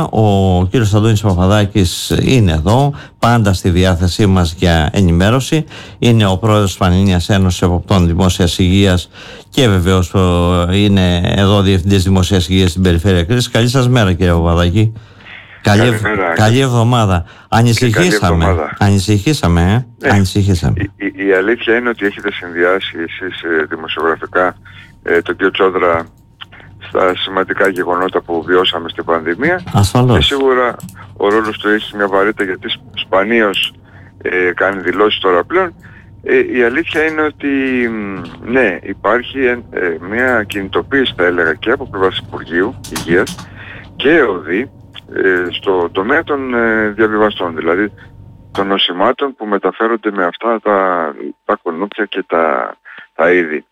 αυτά. Ο κύριος Αντώνης Παπαδάκης είναι εδώ, πάντα στη διάθεσή μας για ενημέρωση. Είναι ο πρόεδρος της Πανελλήνιας Ένωσης Εποπτών Δημόσιας Υγείας και βεβαίως είναι εδώ διευθυντής Δημόσιας Υγείας στην Περιφέρεια Κρήτης. Καλή σας μέρα, κύριε Παπαδάκη. Καλή εβδομάδα. Ανησυχήσαμε. Η αλήθεια είναι ότι έχετε συνδυάσει εσείς δημοσιογραφικά τον κύριο Τσόδρα στα σημαντικά γεγονότα που βιώσαμε στην πανδημία. Ασφαλώς. Και σίγουρα ο ρόλος του έχει μια βαρύτητα, γιατί σπανίως κάνει δηλώσεις τώρα πλέον. Η αλήθεια είναι ότι ναι, υπάρχει μια κινητοποίηση, θα έλεγα, και από πλευράς Υπουργείου Υγείας και ΟΔΗ στο τομέα των διαβιβαστών, δηλαδή των νοσημάτων που μεταφέρονται με αυτά τα κουνούπια και τα είδη.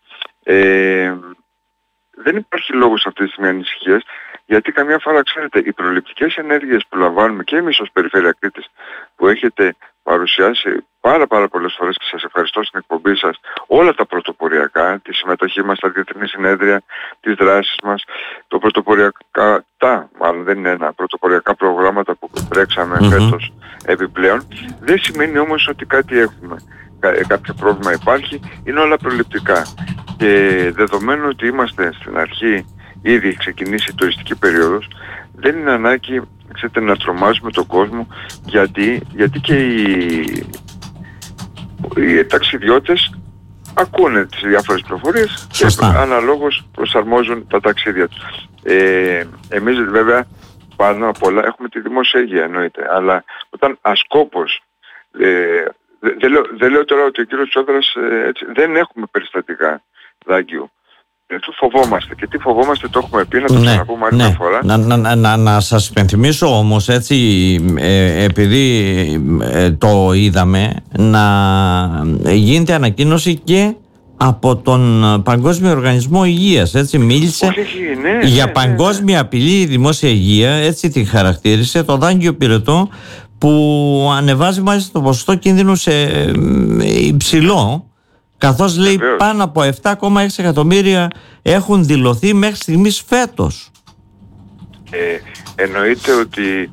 Δεν υπάρχει λόγος αυτή τη στιγμή ανησυχίας, γιατί καμιά φορά, ξέρετε, οι προληπτικές ενέργειες που λαμβάνουμε και εμείς ως Περιφέρεια Κρήτης, που έχετε παρουσιάσει πάρα πολλές φορές, και σας ευχαριστώ στην εκπομπή σας, όλα τα πρωτοποριακά, τη συμμετοχή μας στα διεθνή συνέδρια, τις δράσεις μας, το μάλλον δεν είναι πρωτοποριακά προγράμματα που τρέξαμε φέτος επιπλέον, δεν σημαίνει όμως ότι κάτι έχουμε. Κάποιο πρόβλημα υπάρχει, είναι όλα προληπτικά. Και δεδομένου ότι είμαστε στην αρχή, ήδη έχει ξεκινήσει η τουριστική περίοδος, δεν είναι ανάγκη, ξέρετε, να τρομάζουμε τον κόσμο, γιατί και οι ταξιδιώτες ακούνε τις διάφορες πληροφορίες και αναλόγως προσαρμόζουν τα ταξίδια τους. Εμείς βέβαια πάνω απ' όλα έχουμε τη δημόσια υγεία, εννοείται, αλλά όταν ασκόπως δεν λέω τώρα ότι ο κύριος Τσόδρας δεν έχουμε περιστατικά δάγκιου. Φοβόμαστε. Και τι φοβόμαστε, το έχουμε πει, να το ξαναπούμε άλλη μια φορά. Να σας υπενθυμίσω όμως, έτσι, επειδή το είδαμε, να γίνεται ανακοίνωση και από τον Παγκόσμιο Οργανισμό Υγείας, έτσι, μίλησε για παγκόσμια απειλή η δημόσια υγεία, έτσι τη χαρακτήρισε, το δάγκιο πυρετό, που ανεβάζει μάλιστα το ποσοστό κίνδυνου σε υψηλό, καθώς λέει πάνω από 7,6 εκατομμύρια έχουν δηλωθεί μέχρι στιγμής φέτος. Εννοείται ότι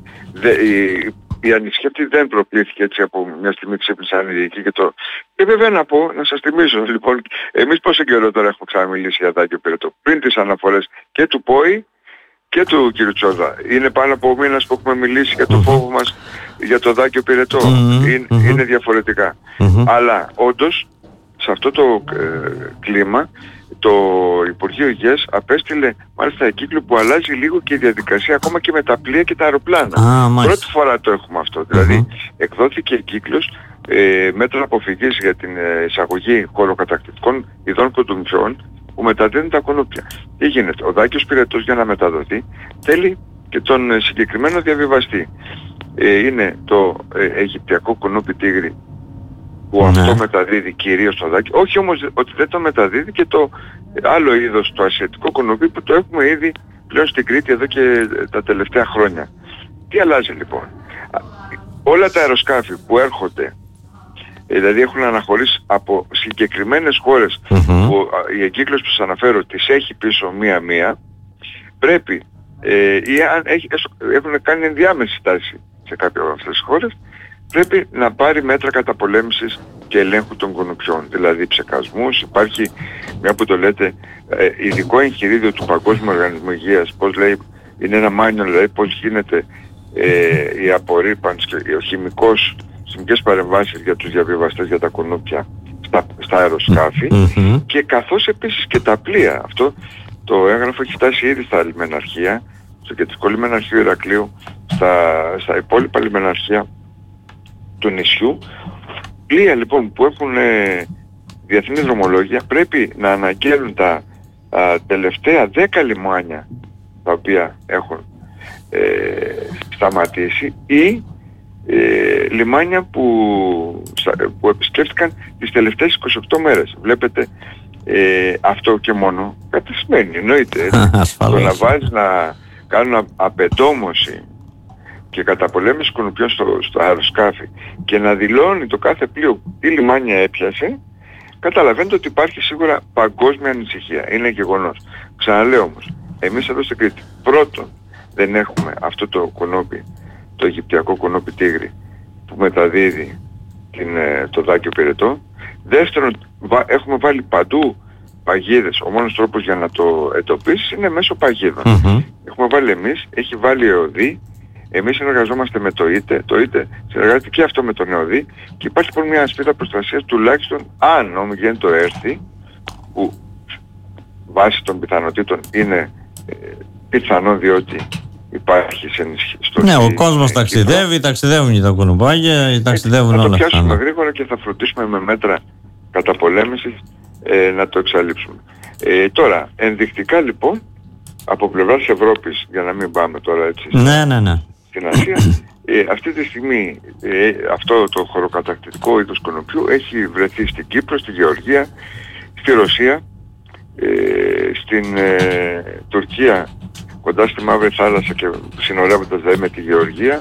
η ανησυχία αυτή δεν προκλήθηκε έτσι από μια στιγμή ξύπνησαν οι ειδικοί και βέβαια να σας θυμίσω, λοιπόν, εμείς πόσο καιρό τώρα έχουμε ξαναμιλήσει για δάγκιο πυρετό, πριν τις αναφορές και του ΠΟΗ και του κ. Τσόδρα. Είναι πάνω από μήνας που έχουμε μιλήσει για το φόβο μας για το δάγκιο πυρετό. Είναι διαφορετικά. Αλλά όντως σε αυτό το κλίμα το Υπουργείο Υγείας απέστειλε μάλιστα εγκύκλιο που αλλάζει λίγο και η διαδικασία ακόμα και με τα πλοία και τα αεροπλάνα. Πρώτη φορά το έχουμε αυτό. Δηλαδή εκδόθηκε εγκύκλιος μέτρα αποφυγής για την εισαγωγή χωροκατακτητικών ειδών κοντουμφιών που μεταδίδουν τα κουνούπια. Τι γίνεται? Ο δάγκιος πυρετός, για να μεταδοθεί, θέλει και τον συγκεκριμένο διαβιβαστή. Είναι το αιγυπτιακό κουνούπι τίγρη, που αυτό μεταδίδει κυρίως το δάγκιο. Όχι όμως ότι δεν το μεταδίδει και το άλλο είδος, το ασιατικό κουνούπι, που το έχουμε ήδη πλέον στην Κρήτη εδώ και τα τελευταία χρόνια. Τι αλλάζει λοιπόν? Όλα τα αεροσκάφη που έρχονται, δηλαδή έχουν αναχωρήσει από συγκεκριμένες χώρες που η εγκύκλωση που σας αναφέρω τις έχει πίσω μία-μία, πρέπει ή αν έχουν κάνει ενδιάμεση στάση σε κάποια από αυτές τις χώρες, πρέπει να πάρει μέτρα καταπολέμησης και ελέγχου των κουνουπιών, δηλαδή ψεκασμούς. Υπάρχει, μια που το λέτε, ειδικό εγχειρίδιο του Παγκόσμιου Οργανισμού Υγείας, πώς λέει, είναι ένα manual, δηλαδή πώς γίνεται η απορρίπανση και ο χημικές παρεμβάσεις για τους διαβιβαστές για τα κουνούπια στα αεροσκάφη και καθώς επίσης και τα πλοία. Αυτό το έγγραφο έχει φτάσει ήδη στα λιμεναρχεία, στο κεντρικό λιμεναρχείο Ηρακλείου, στα υπόλοιπα λιμεναρχεία του νησιού. Πλοία λοιπόν που έχουν διεθνή δρομολόγια πρέπει να αναγγέλουν τα τελευταία 10 λιμάνια τα οποία έχουν σταματήσει ή λιμάνια που επισκέφτηκαν τις τελευταίες 28 μέρες. Βλέπετε, αυτό και μόνο κάτι σημαίνει, εννοείται. Το να βάζεις να κάνουν απεντόμωση και καταπολέμηση κουνουπιών στο αεροσκάφη και να δηλώνει το κάθε πλοίο τι λιμάνια έπιασε, καταλαβαίνετε ότι υπάρχει σίγουρα παγκόσμια ανησυχία. Είναι γεγονός. Ξαναλέω όμως, εμείς εδώ στην Κρήτη, πρώτον, δεν έχουμε αυτό το κουνούπι, το αιγυπτιακό κουνούπι τίγρη που μεταδίδει το δάκιο πυρετό. Δεύτερον, έχουμε βάλει παντού παγίδες. Ο μόνος τρόπος για να το εντοπίσεις είναι μέσω παγίδων. Έχουμε βάλει εμείς, έχει βάλει η ΕΟΔΗ, εμείς συνεργαζόμαστε με το ΙΤΕ, το ΙΤΕ συνεργάζεται και αυτό με τον ΕΟΔΗ και υπάρχει λοιπόν μια ασπίδα προστασίας τουλάχιστον αν ο Ομιγέννητο έρθει, που βάσει των πιθανότητων είναι πιθανό διότι υπάρχει σε ενισχύστο. Ναι, ο κόσμος ταξιδεύει, ταξιδεύουν και τα κουνουπάκια, ταξιδεύουν όλα αυτά. Θα το πιάσουμε γρήγορα και θα φροντίσουμε με μέτρα καταπολέμησης να το εξαλείψουμε. Τώρα, ενδεικτικά λοιπόν, από πλευράς Ευρώπης, για να μην πάμε τώρα έτσι στην Ασία, αυτή τη στιγμή αυτό το χωροκατακτητικό είδος κουνουπιού έχει βρεθεί στην Κύπρο, στη Γεωργία, στη Ρωσία, στην Τουρκία, κοντά στη Μαύρη Θάλασσα και συνορεύοντας δηλαδή με τη Γεωργία,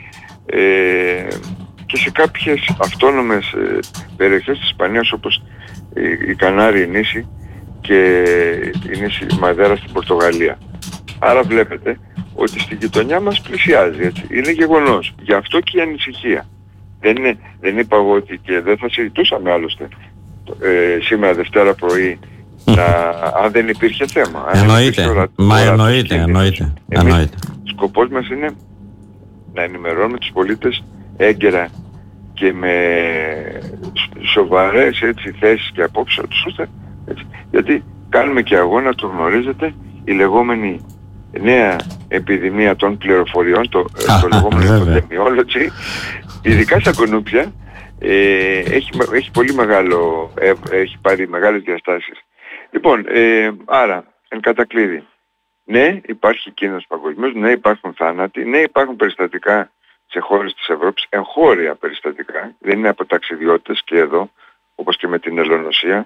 και σε κάποιες αυτόνομες περιοχές της Ισπανίας όπως η Κανάριοι νήσι και η νήσι Μαδέρα στην Πορτογαλία. Άρα βλέπετε ότι στη γειτονιά μας πλησιάζει, έτσι. Είναι γεγονός. Γι' αυτό και η ανησυχία. Δεν είπα εγώ ότι και δεν θα συζητούσαμε άλλωστε σήμερα Δευτέρα πρωί αν δεν υπήρχε θέμα. Εννοείται. Σκοπός μας είναι να ενημερώνουμε τους πολίτες έγκαιρα και με σοβαρές θέσεις και απόψεις τους, έτσι, γιατί κάνουμε και αγώνα, το γνωρίζετε, η λεγόμενη νέα επιδημία των πληροφοριών, το λεγόμενο epidemiology, ειδικά στα κουνούπια, έχει πολύ μεγάλο, έχει πάρει μεγάλες διαστάσεις. Λοιπόν, άρα, εν κατακλείδη, ναι, υπάρχει κίνδυνος παγκοσμίως, ναι, υπάρχουν θάνατοι, ναι, υπάρχουν περιστατικά σε χώρες της Ευρώπης, εγχώρια περιστατικά, δεν είναι από ταξιδιώτες και εδώ, όπως και με την Ελλονοσία,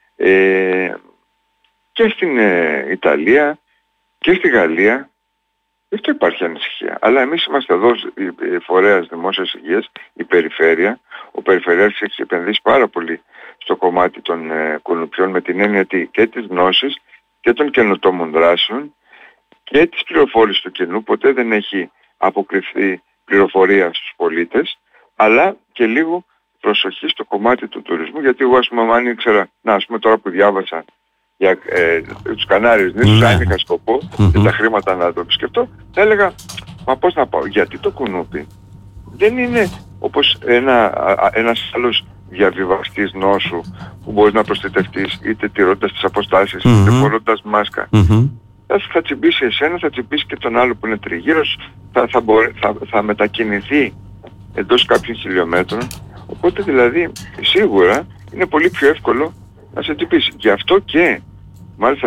και στην Ιταλία και στη Γαλλία. Γι' αυτό υπάρχει ανησυχία. Αλλά εμείς είμαστε εδώ φορέας δημόσιας υγείας, η περιφέρεια. Ο Περιφερειάρχης έχει επενδύσει πάρα πολύ στο κομμάτι των κουνουπιών με την έννοια και της γνώσης και των καινοτόμων δράσεων και της πληροφόρησης του κοινού. Ποτέ δεν έχει αποκριθεί πληροφορία στους πολίτες, αλλά και λίγο προσοχή στο κομμάτι του τουρισμού, γιατί εγώ, ας πούμε, αν ήξερα, ας πούμε τώρα που διάβασα για τους Κανάριους νήσους, αν είχα σκοπό και τα χρήματα να το επισκεφτώ, θα έλεγα, μα πώς να πάω, γιατί το κουνούπι δεν είναι όπως ένας άλλος διαβιβαστής νόσου που μπορείς να προστατευτείς είτε τηρώντας τις αποστάσεις, είτε φορώντας μάσκα. Θα τσιμπήσει εσένα, θα τσιμπήσει και τον άλλο που είναι τριγύρως, θα μετακινηθεί εντός κάποιων χιλιόμετρων. Οπότε δηλαδή σίγουρα είναι πολύ πιο εύκολο να σε τσιμπήσει. Γι' αυτό και μάλιστα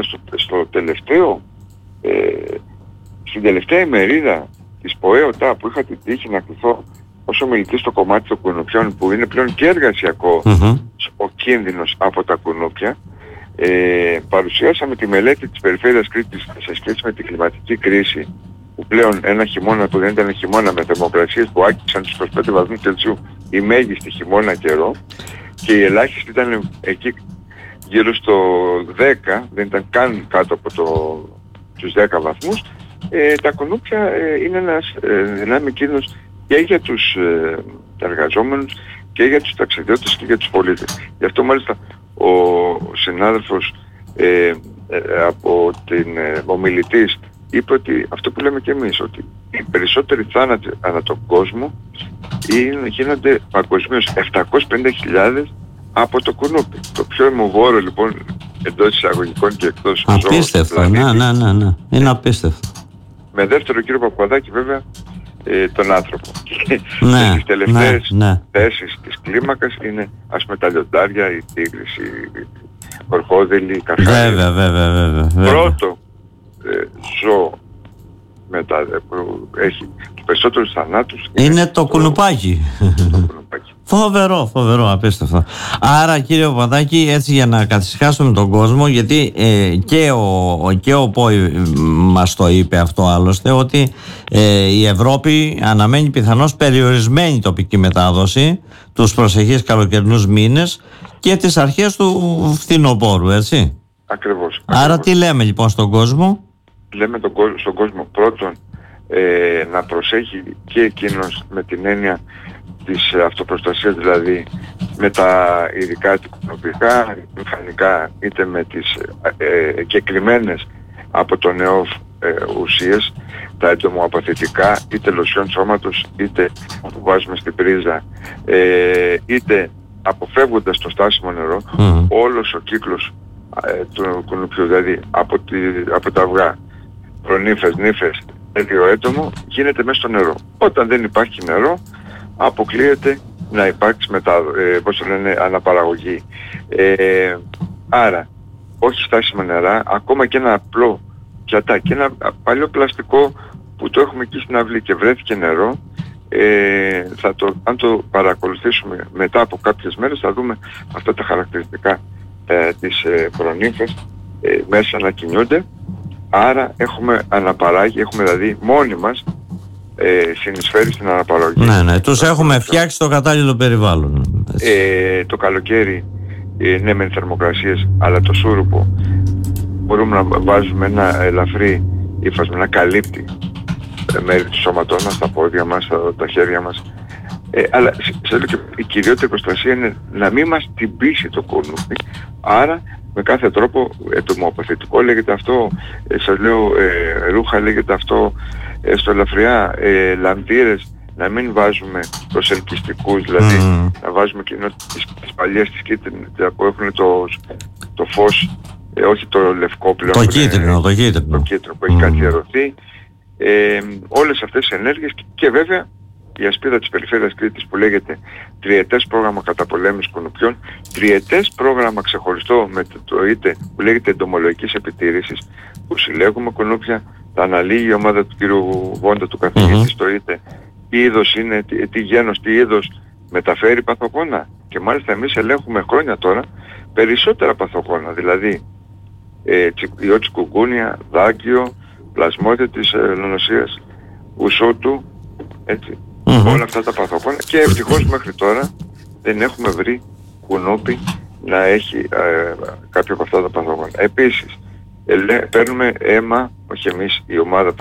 στην τελευταία ημερίδα της ΠΟΕΟΤΑ που είχα την τύχη να κληθώ ως ομιλητής στο κομμάτι των κουνουπιών, που είναι πλέον και εργασιακό ο κίνδυνος από τα κουνούπια, παρουσιάσαμε τη μελέτη της Περιφέρειας Κρήτης σε σχέση με την κλιματική κρίση, που πλέον ένα χειμώνα που δεν ήταν χειμώνα, με θερμοκρασίες που άκουσαν τους 25 βαθμούς Κελσίου, η μέγιστη χειμώνα καιρό, και η ελάχιστη ήταν εκεί γύρω στο 10, δεν ήταν καν κάτω από τους 10 βαθμούς. Τα κουνούπια είναι ένας δυνάμει κίνδυνος και για τους εργαζόμενους και για τους ταξιδιώτες και για τους πολίτες. Γι' αυτό μάλιστα ο συνάδελφος από την ομιλητής είπε ότι αυτό που λέμε και εμείς, ότι οι περισσότεροι θάνατοι ανά τον κόσμο γίνονται παγκοσμίως 750.000 από το κουνούπι. Το πιο αιμοβόρο λοιπόν εντός εισαγωγικών και εκτός ζώων. Απίστευτο, ναι. Είναι απίστευτο. Με δεύτερο κύριο Παπαδάκη βέβαια τον άνθρωπο. Και στις τελευταίες θέσεις της κλίμακας είναι, ας πούμε, τα λιοντάρια, οι τίγρες, οι ορχόδελοι, οι καρχάρια. Βέβαια. Πρώτο ζώο που έχει τους περισσότερους θανάτους είναι το κουνουπάκι. Φοβερό, απίστευτο. Άρα, κύριε Παπαδάκη, έτσι για να καθησυχάσουμε τον κόσμο, γιατί και ο ΠΟΗ μας το είπε αυτό άλλωστε, ότι η Ευρώπη αναμένει πιθανώς περιορισμένη τοπική μετάδοση τους προσεχείς καλοκαιρινούς μήνες και τις αρχές του φθινοπόρου, έτσι. Ακριβώς. Άρα τι λέμε λοιπόν στον κόσμο? Λέμε στον κόσμο πρώτον να προσέχει και εκείνος με την έννοια της αυτοπροστασίας, δηλαδή με τα ειδικά τυποποιητικά, μηχανικά, είτε με τις εγκεκριμένες από το ΕΟΦ ουσίες, τα εντομοαπαθητικά, είτε λοσιόν σώματος, είτε που βάζουμε στην πρίζα, είτε αποφεύγοντας το στάσιμο νερό, όλος ο κύκλος του κουνουπιού, δηλαδή από τα αυγά, προνύφες, νύφες, τέτοιο έντομο, γίνεται μέσα στο νερό. Όταν δεν υπάρχει νερό, αποκλείεται να υπάρξει αναπαραγωγή. Άρα, όχι στάσιμα νερά, ακόμα και ένα απλό πιατάκι, ένα παλιό πλαστικό που το έχουμε εκεί στην αυλή και βρέθηκε νερό, αν το παρακολουθήσουμε μετά από κάποιες μέρες, θα δούμε αυτά τα χαρακτηριστικά της προνύφες μέσα να κινούνται. Άρα έχουμε αναπαράγει, έχουμε δηλαδή μόνοι μας συνεισφέρει στην αναπαραγωγή. Ναι, τους έχουμε φτιάξει το κατάλληλο περιβάλλον. Το καλοκαίρι, ναι, με θερμοκρασίες, αλλά το σούρουπο μπορούμε να βάζουμε ένα ελαφρύ ύφασμα, να καλύπτει μέρη του σώματός μας, τα πόδια μας, τα χέρια μας. Αλλά η κυριότερη προστασία είναι να μην μας τυμπήσει το κουνούπι. Άρα με κάθε τρόπο, εντομοαπαθητικό λέγεται αυτό, σας λέω ρούχα λέγεται αυτό, στο ελαφριά, λαμπτήρες, να μην βάζουμε προσελκυστικούς, δηλαδή να βάζουμε τις παλιές, τις κίτρινες που έχουν το φως, όχι το λευκό πλέον, το κίτρινο που έχει καθιερωθεί. Όλες αυτές οι ενέργειες και βέβαια η ασπίδα της περιφέρειας Κρήτης που λέγεται τριετές πρόγραμμα καταπολέμησης κουνουπιών, τριετές πρόγραμμα ξεχωριστό με το είτε που λέγεται εντομολογικής επιτήρησης, που συλλέγουμε κουνούπια, τα αναλύει η ομάδα του κ. Βόντα, του καθηγητή στο είτε, τι είδος είναι, τι γένος, τι είδος μεταφέρει παθογόνα. Και μάλιστα εμείς ελέγχουμε χρόνια τώρα περισσότερα παθογόνα, δηλαδή ιό τσικουγκούνια, δάκιο, πλασμόδια της λονοσίας, ουσότου, έτσι. Όλα αυτά τα παθογόνα, και ευτυχώς μέχρι τώρα δεν έχουμε βρει κουνούπι να έχει κάποιο από αυτά τα παθογόνα. Επίσης, παίρνουμε αίμα, όχι εμείς, η ομάδα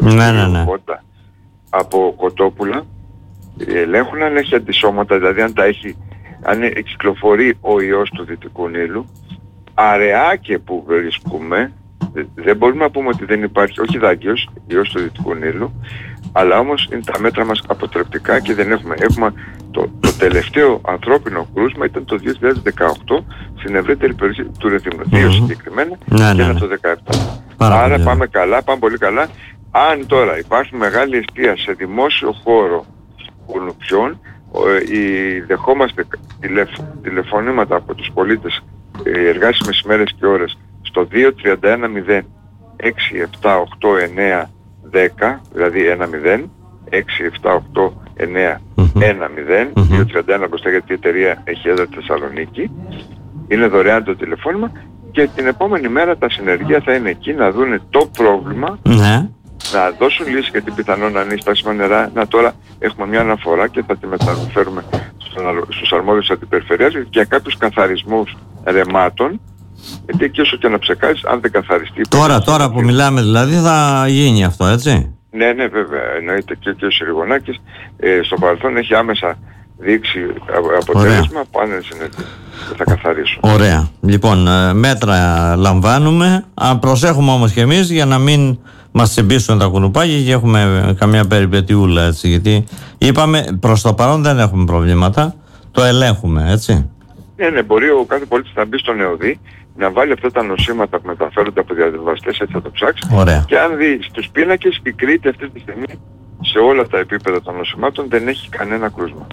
από κοτόπουλα, ελέγχουν αν έχει αντισώματα, δηλαδή αν κυκλοφορεί ο ιός του Δυτικού Νείλου. Αρεάκια που βρίσκουμε, δεν μπορούμε να πούμε ότι δεν υπάρχει, όχι δάγκιος, ιός του Δυτικού Νείλου, αλλά όμως είναι τα μέτρα μας αποτρεπτικά και δεν έχουμε. Το τελευταίο ανθρώπινο κρούσμα ήταν το 2018 στην ευρύτερη περιοχή του Ρεθύμνου. 2 συγκεκριμένα και ένα το 2017. Άρα πάμε καλά, πάμε πολύ καλά. Αν τώρα υπάρχει μεγάλη εστία σε δημόσιο χώρο κουνουπιών, δεχόμαστε τηλεφωνήματα από τους πολίτες εργάσιμες ημέρες και ώρες στο 231 0 6 7 8 9 10, δηλαδή 1-0, 6, 7, 8, 9, 1-0, 231 μπροστά, γιατί η εταιρεία έχει έδρα στη Θεσσαλονίκη. Είναι δωρεάν το τηλεφώνημα και την επόμενη μέρα τα συνεργεία θα είναι εκεί να δουν το πρόβλημα, να δώσουν λύση, γιατί πιθανόν να είναι στάσιμα νερά. Τώρα έχουμε μια αναφορά και θα τη μεταφέρουμε στους αρμόδιους αντιπεριφερειάς για κάποιους καθαρισμούς ρεμάτων. Γιατί εκεί όσο και να ψεκάσεις, αν δεν καθαριστεί... Τώρα που μιλάμε δηλαδή θα γίνει αυτό, έτσι? Ναι, βέβαια, εννοείται, και ο Συριγωνάκης στο παρελθόν έχει άμεσα δείξει αποτέλεσμα που αν θα καθαρίσουν. Ωραία. Λοιπόν, μέτρα λαμβάνουμε, προσέχουμε όμως και εμείς για να μην μας τσιμπήσουν τα κουνουπάκια και έχουμε καμιά περιπετιούλα, έτσι, γιατί είπαμε προς το παρόν δεν έχουμε προβλήματα, το ελέγχουμε, έτσι. Ναι, μπορεί ο κάθε πολίτης να μπει στον ΕΟΔΗ, να βάλει αυτά τα νοσήματα που μεταφέρονται από διαδηλωτές, έτσι θα το ψάξει. Ωραία. Και αν δει στους πίνακες, η Κρήτη αυτή τη στιγμή σε όλα τα επίπεδα των νοσημάτων δεν έχει κανένα κρούσμα.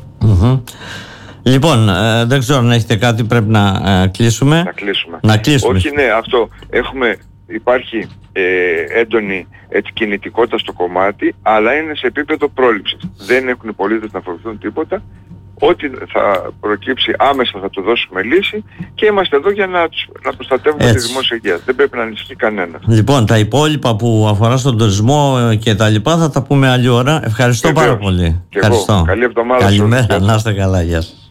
Λοιπόν, δεν ξέρω αν έχετε κάτι, πρέπει να κλείσουμε. Να κλείσουμε. Όχι, ναι, αυτό. Υπάρχει έντονη κινητικότητα στο κομμάτι, αλλά είναι σε επίπεδο πρόληψης. Δεν έχουν οι πολίτες να φοβηθούν τίποτα. Ό,τι θα προκύψει άμεσα θα του δώσουμε λύση και είμαστε εδώ για να προστατεύουμε τη δημόσια υγεία. Δεν πρέπει να ανησυχεί κανένας. Λοιπόν, τα υπόλοιπα που αφορά στον τουρισμό και τα λοιπά θα τα πούμε άλλη ώρα. Ευχαριστώ πάρα πολύ. Ευχαριστώ. Καλή εβδομάδα. Καλημέρα, να είστε καλά. Γεια σας.